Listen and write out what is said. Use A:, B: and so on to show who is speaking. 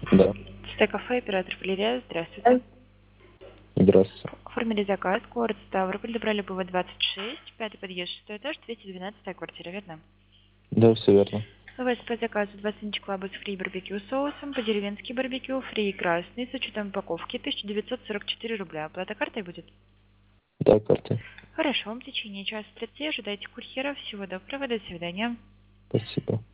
A: Да.
B: Стейк-кафе, оператор Валерия, здравствуйте.
A: Здравствуйте.
B: Оформили заказ, город Ставрополь, добра Любова, 26, пятый подъезд, 6 этаж, 212 квартира, верно?
A: Да, все верно.
B: У вас по заказу 2 сандвич-клаба с фри барбекю соусом, по-деревенски барбекю, фри красный, с учетом упаковки, 1944 рубля. Оплата картой будет?
A: Да, карта.
B: Хорошо, в течение часа 30 ожидайте курьера. Всего доброго, до свидания.
A: Спасибо.